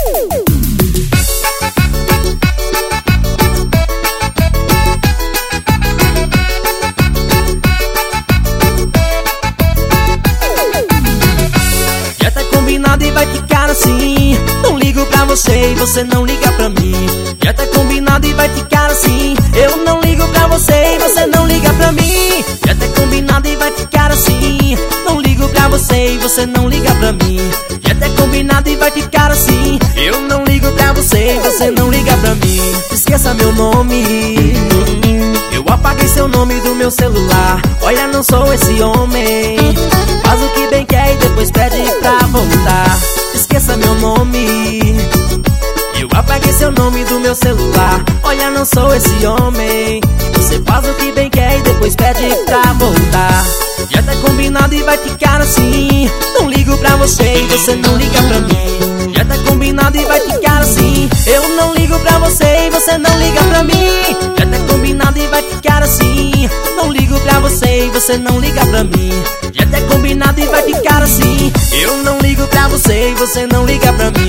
Já tá combinado e vai ficar assim. Não ligo pra você e você não liga pra mim. Já tá combinado e vai ficar assim. Eu não ligo pra você e você não liga pra mim. Já tá combinado e vai ficar assim. Não ligo pra você e você não liga pra mim. Já tá combinado e vai ficar assim. Eu não ligo pra você e você não liga pra mim. Esqueça meu nome. Eu apaguei seu nome do meu celular. Olha, não sou esse homem. Faz o que bem quer e depois pede pra voltar. Esqueça meu nome. Eu apaguei seu nome do meu celular. Olha, não sou esse homem. Você faz o que bem quer e depois pede pra voltar. Já tá combinado e vai ficar assim. Não ligo pra você e você não liga pra mim. Já tá combinado e vai ficar assim. Eu não ligo pra você e você não liga pra mim. Já tá combinado e vai ficar assim. Não ligo pra você e você não liga pra mim. Já tá combinado e vai ficar assim. Eu não ligo pra você e você não liga pra mim.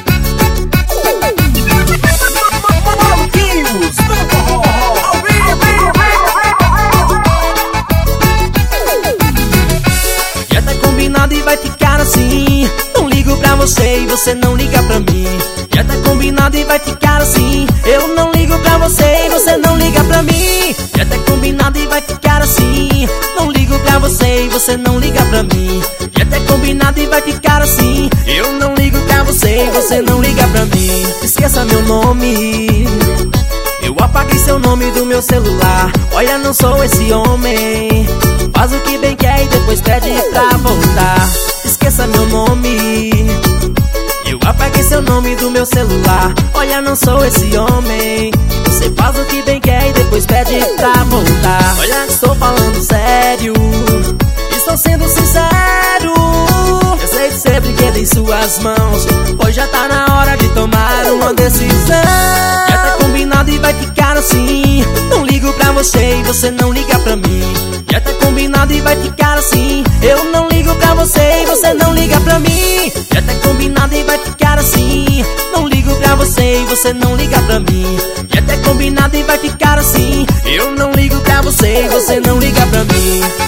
Já tá combinado e vai ficar assim. Não ligo pra você e você não liga pra mim. Já tá combinado e vai ficar assim. Eu não ligo pra você e você não liga pra mim. Já tá combinado e vai ficar assim. Não ligo pra você e você não liga pra mim. Já tá combinado e vai ficar assim. Eu não ligo pra você e você não liga pra mim. Esqueça meu nome. Eu apaguei seu nome do meu celular. Olha, não sou esse homem. Faz o que bem quer e depois pede pra voltar. Esqueça meu nome. Eu apaguei seu nome do meu celular. Olha, não sou esse homem. Você faz o que bem quer e depois pede pra voltar. Olha, estou falando sério. Estou sendo sincero. Eu sei que você brinquedo em suas mãos, pois já tá na hora de tomar uma decisão. Já tá combinado e vai ficar assim. Não ligo pra você e você não liga pra mim. Já tá combinado e vai ficar assim. Eu não ligo pra você e você não liga pra mim. Já tá combinado e vai ficar assim. Não ligo pra você e você não liga pra mim. Já tá combinado e vai ficar assim. Eu não ligo pra você e você não liga pra mim.